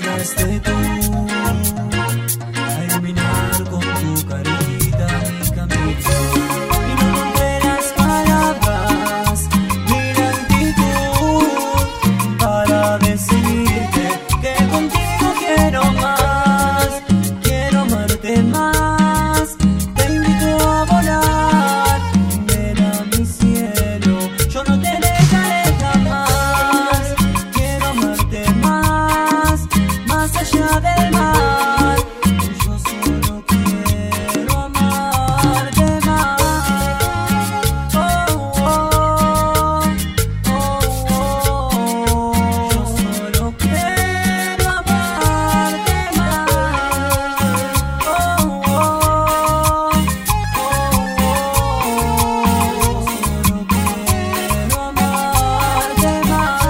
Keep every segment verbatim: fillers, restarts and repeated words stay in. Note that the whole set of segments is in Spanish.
llegaste tú a iluminar con tu carita mi camino. Y no encontré las palabras ni la actitud para decirte que contigo quiero más, quiero amarte más. Te invito a volar, ven a mi cielo, yo no te dejaré jamás. Quiero amarte más, más allá del mar. Yo solo quiero amarte más. Oh, oh, oh, oh. Yo solo quiero amarte más. Oh, oh, oh, oh. Yo solo quiero amarte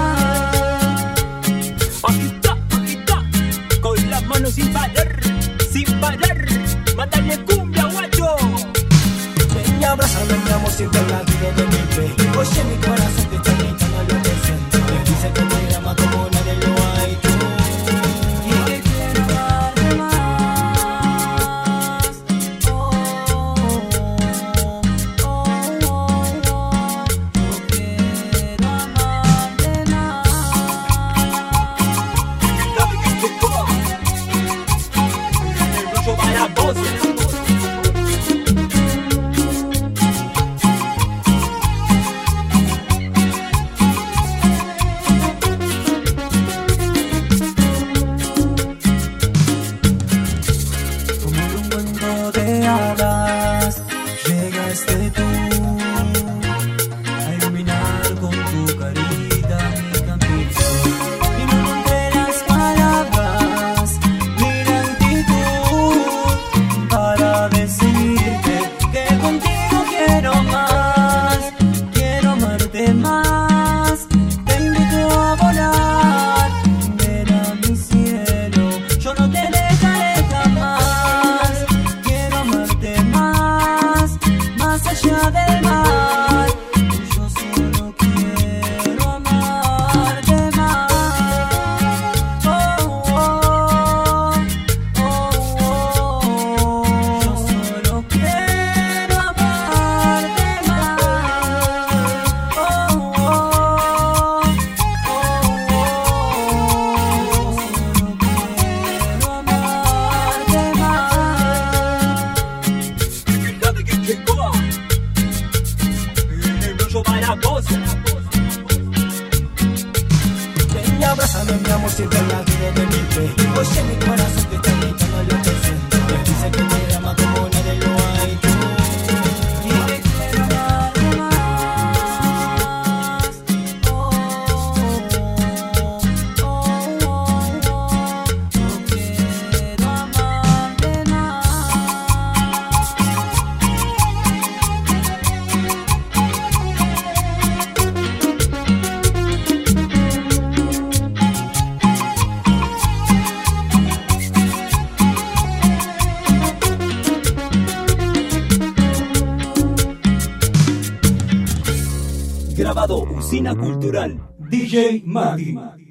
más. Agita, agita, con las manos sin parar, sin parar. Mándale cumbia, guacho. Ven y abrázame, mi amor, siempre el latido de mi pecho. Oye, mi corazón te está gritando lo que siento. Me dice que te ama como nadie lo ha hecho. Y que quiero amarte más. Oh, oh, oh, oh. Yo quiero amarte más. Dame que llegó. El rollo va a la voz. Como en un cuento de hadas, llegaste tú a iluminar con tu carita mi camino. Y no encontré las palabras ni la actitud para decirte que contigo quiero más, quiero amarte más. Te invito a volar, ven a mi cielo, yo no te dejaré jamás. Quiero amarte más, más allá del mar. Yo solo quiero amarte más. Oh, oh, oh, oh. Yo solo quiero amarte más. Oh, oh, oh, oh. Yo solo quiero amarte más. Dame que llegó. El rollo va a la voz. Ven y abrázame, mi amor, siempre el latido de mi pecho. Oye, mi corazón te está gritando lo que siento. Me dice que te ama como nadie lo ha hecho. Y que quiero amarte más. Oh, oh, oh, oh. Yo quiero amarte más. Grabado Usina Cultural. D J Maggie.